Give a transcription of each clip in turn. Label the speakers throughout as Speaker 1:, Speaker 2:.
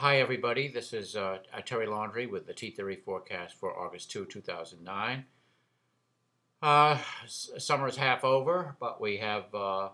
Speaker 1: Hi, everybody. This is Terry Laundrie with the T-Theory forecast for August 2, 2009. Summer is half over, but we have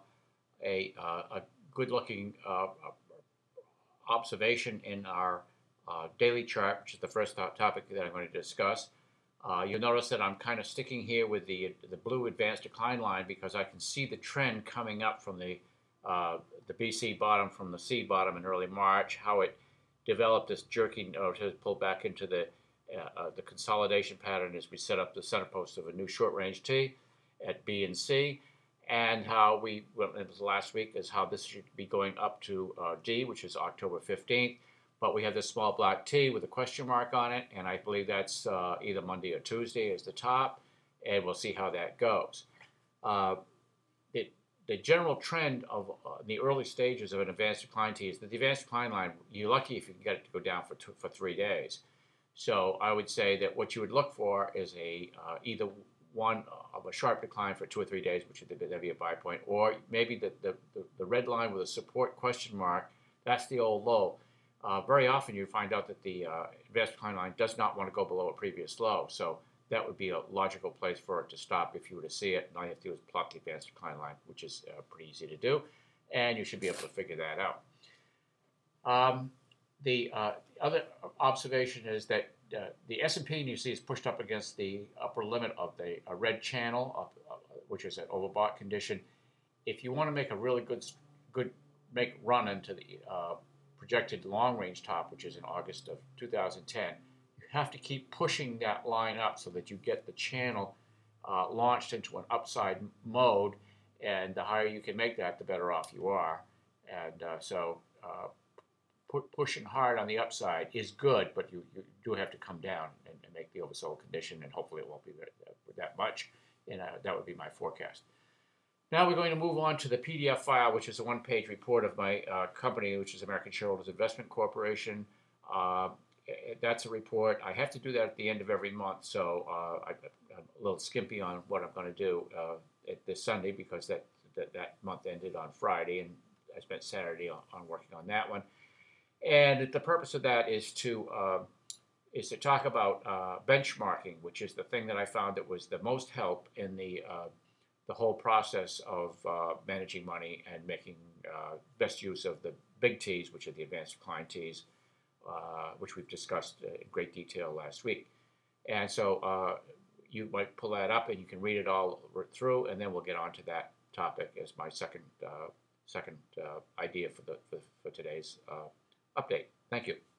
Speaker 1: a good-looking observation in our daily chart, which is the first topic that I'm going to discuss. You'll notice that I'm kind of sticking here with the blue advanced decline line because I can see the trend coming up from the BC bottom, from the C bottom in early March, how it developed this jerking or to pull back into the consolidation pattern as we set up the center post of a new short range T at B and C, and how it was last week, is how this should be going up to D, which is October 15th. But we have this small black T with a question mark on it, and I believe that's either Monday or Tuesday as the top, and we'll see how that goes. Uh, the general trend of the early stages of an advanced decline T is that the advanced decline line, you're lucky if you can get it to go down for 3 days. So I would say that what you would look for is either one of a sharp decline for 2 or 3 days, which would be a buy point, or maybe the red line with a support question mark. That's the old low. Very often you find out that the advanced decline line does not want to go below a previous low. So that would be a logical place for it to stop if you were to see it. And all you have to do is plot the advanced decline line, which is pretty easy to do, and you should be able to figure that out. The other observation is that the S&P, you see, is pushed up against the upper limit of the red channel, which is an overbought condition. If you want to make a really good run into the projected long range top, which is in August of 2010, have to keep pushing that line up so that you get the channel launched into an upside mode, and the higher you can make that, the better off you are. And pushing hard on the upside is good, but you do have to come down and make the oversold condition, and hopefully it won't be that much, and that would be my forecast. Now we're going to move on to the PDF file, which is a one-page report of my company, which is American Shareholders Investment Corporation. That's a report. I have to do that at the end of every month, so I'm a little skimpy on what I'm going to do this Sunday because that month ended on Friday, and I spent Saturday on working on that one. And the purpose of that is to talk about benchmarking, which is the thing that I found that was the most help in the whole process of managing money and making best use of the big T's, which are the advanced decline T's, which we've discussed in great detail last week. And so you might pull that up and you can read it all through, and then we'll get on to that topic as my second idea for today's update. Thank you.